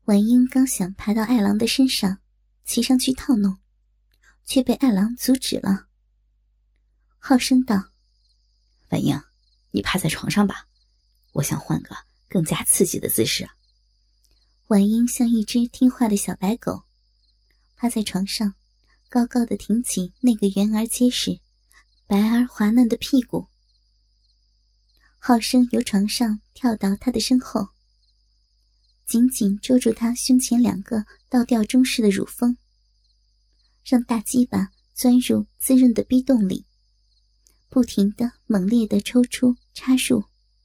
婉英刚想爬到爱郎的身上，骑上去套弄，却被爱郎阻止了。浩声道： 婉英，你趴在床上吧，我想换个更加刺激的姿势。 婉英像一只听话的小白狗，趴在床上，高高的挺起那个圆而结实、白而滑嫩的屁股。浩声由床上跳到他的身后，紧紧捉住他胸前2个倒吊中式的乳峰，让大鸡巴钻入滋润的逼洞里，不停地猛烈地抽出插入。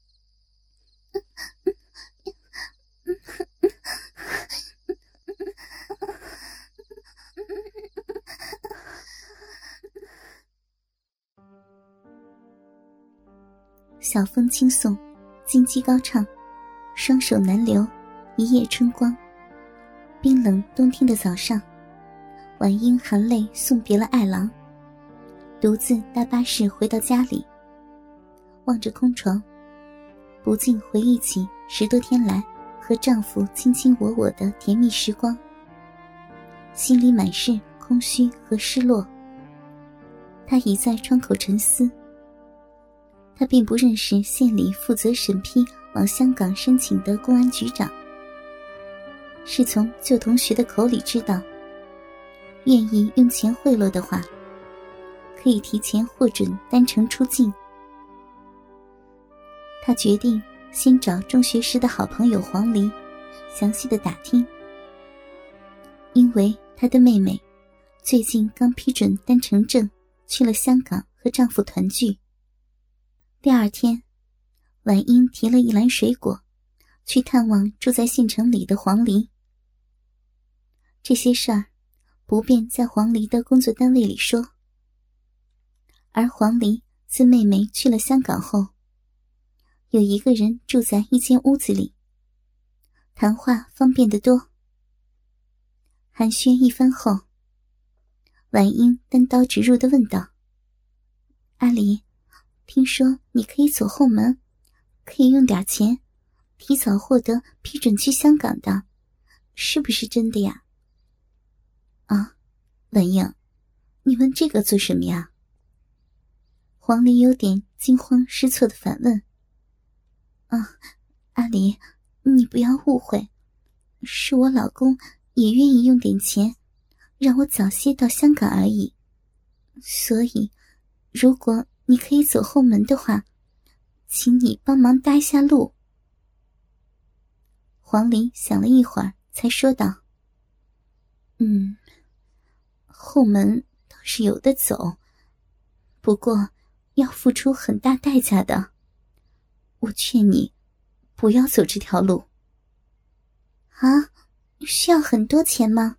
小风轻送，金鸡高唱，双手难留，一夜春光。冰冷冬天的早上，婉英含泪送别了爱郎，独自搭巴士回到家里，望着空床，不禁回忆起10多天来和丈夫卿卿我我的甜蜜时光，心里满是空虚和失落。她倚在窗口沉思。她并不认识县里负责审批往香港申请的公安局长，是从旧同学的口里知道，愿意用钱贿赂的话，可以提前获准单程出境。她决定先找中学时的好朋友黄黎详细的打听，因为她的妹妹最近刚批准单程证去了香港和丈夫团聚。第2天，婉英提了一篮水果去探望住在县城里的黄黎。这些事儿不便在黄黎的工作单位里说，而黄黎自妹妹去了香港后，有一个人住在一间屋子里，谈话方便得多。寒暄一番后，婉英单刀直入地问道：阿黎，听说你可以走后门，可以用点钱提早获得批准去香港的，是不是真的呀？啊，婉英，你问这个做什么呀？黄黎有点惊慌失措地反问。啊，阿黎，你不要误会，是我老公也愿意用点钱让我早些到香港而已，所以如果你可以走后门的话，请你帮忙搭一下路。黄黎想了一会儿才说道：后门倒是有的走，不过要付出很大代价的，我劝你不要走这条路。啊，需要很多钱吗？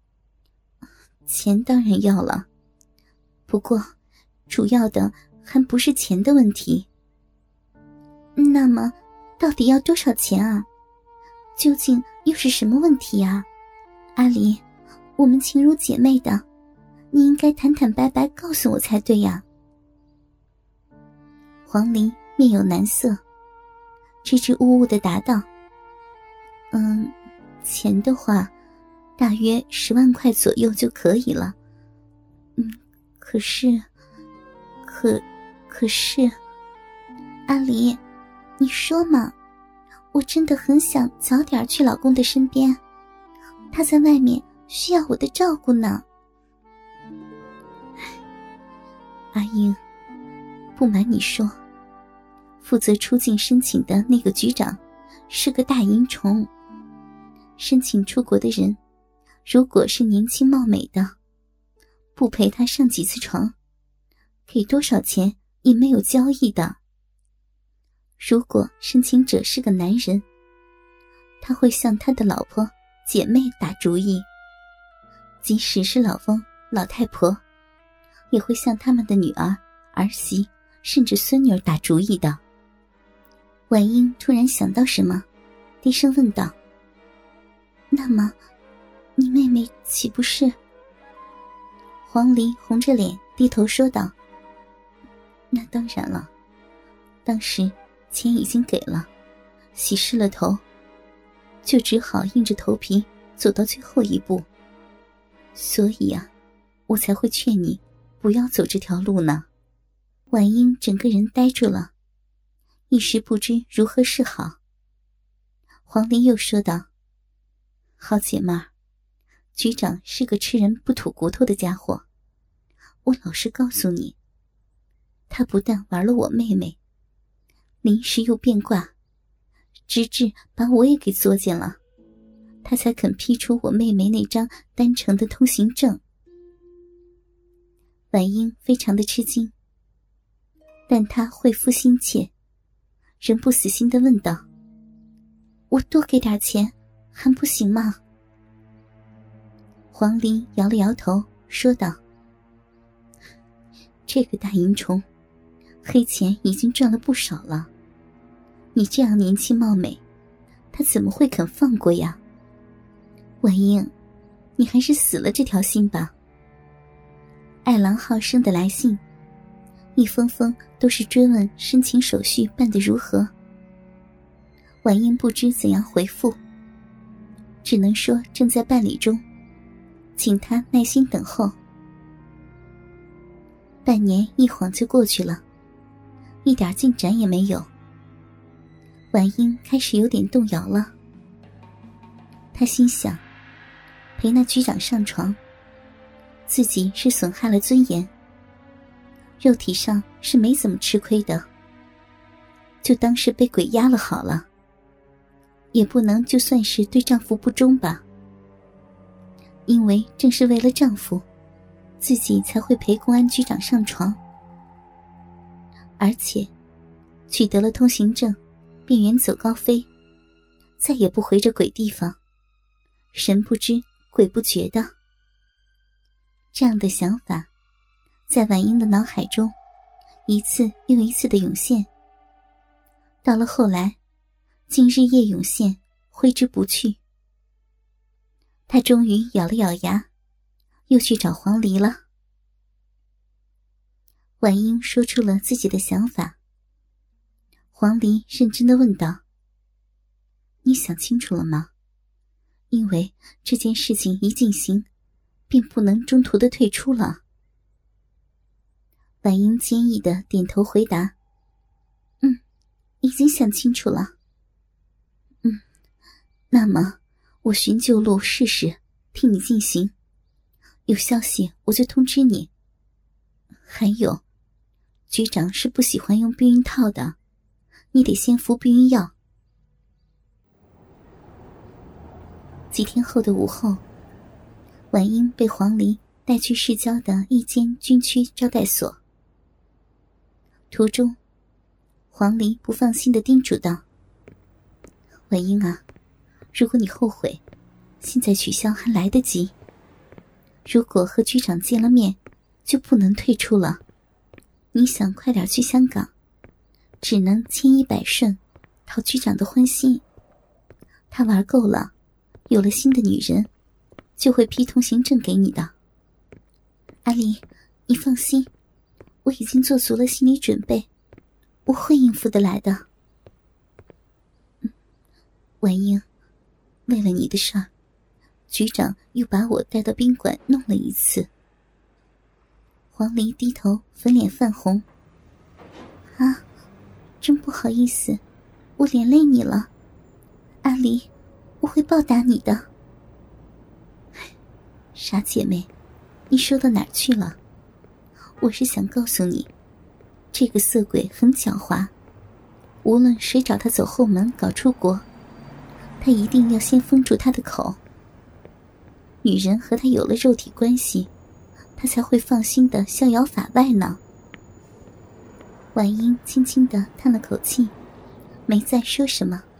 钱当然要了，不过主要的还不是钱的问题。那么到底要多少钱啊？究竟又是什么问题啊？阿黎，我们情如姐妹的，你应该坦坦白白告诉我才对呀。黄黎面有难色，支支吾吾地答道：钱的话大约10万块左右就可以了。可是阿黎，你说嘛，我真的很想早点去老公的身边，他在外面需要我的照顾呢。阿英，不瞒你说，负责出境申请的那个局长是个大淫虫，申请出国的人如果是年轻貌美的，不陪他上几次床，给多少钱也没有交易的。如果申请者是个男人，他会向他的老婆姐妹打主意，即使是老翁老太婆也会向他们的女儿儿媳甚至孙女儿打主意的。婉英突然想到什么，低声问道：那么你妹妹岂不是？黄黎红着脸低头说道：那当然了，当时钱已经给了，洗湿了头， 就只好硬着头皮走到最后一步。所以啊，我才会劝你不要走这条路呢。婉英整个人呆住了，一时不知如何是好。黄离又说道：好姐妹儿，局长是个吃人不吐骨头的家伙，我老实告诉你，他不但玩了我妹妹，临时又变卦，直至把我也给作践了，他才肯批出我妹妹那张单程的通行证。婉英非常的吃惊，但她会腹心切，仍不死心地问道：我多给点钱还不行吗？黄离摇了摇头说道：这个大淫虫黑钱已经赚了不少了，你这样年轻貌美，他怎么会肯放过呀？婉英，你还是死了这条心吧。爱郎好生的来信，一封封都是追问申请手续办得如何。婉英不知怎样回复，只能说正在办理中，请他耐心等候。半年一晃就过去了，一点进展也没有。婉英开始有点动摇了。她心想，陪那局长上床，自己是损害了尊严，肉体上是没怎么吃亏的，就当是被鬼压了好了，也不能就算是对丈夫不忠吧。因为正是为了丈夫，自己才会陪公安局长上床，而且取得了通行证，便远走高飞，再也不回这鬼地方，神不知鬼不觉的。这样的想法在婉英的脑海中一次又一次的涌现，到了后来竟日夜涌现，挥之不去。她终于咬了咬牙，又去找黄离了。婉英说出了自己的想法。黄离认真地问道：你想清楚了吗？因为这件事情一进行，便不能中途的退出了。婉英坚毅地点头回答：已经想清楚了。那么我寻旧路试试，替你进行，有消息我就通知你。还有，局长是不喜欢用避孕套的，你得先服避孕药。几天后的午后，婉英被黄离带去市郊的一间军区招待所。途中，黄离不放心地叮嘱道：婉英啊，如果你后悔，现在取消还来得及。如果和局长见了面，就不能退出了。你想快点去香港，只能千依百顺，讨局长的欢心。他玩够了，有了新的女人，就会批通行证给你的。阿离，你放心，我已经做足了心理准备，我会应付得来的。婉英，为了你的事儿，局长又把我带到宾馆弄了一次。黄离低头，粉脸泛红。啊，真不好意思，我连累你了。阿离，我会报答你的。傻姐妹，你说到哪儿去了？我是想告诉你，这个色鬼很狡猾，无论谁找他走后门搞出国，他一定要先封住他的口。女人和他有了肉体关系，他才会放心的逍遥法外呢。婉英轻轻地叹了口气，没再说什么。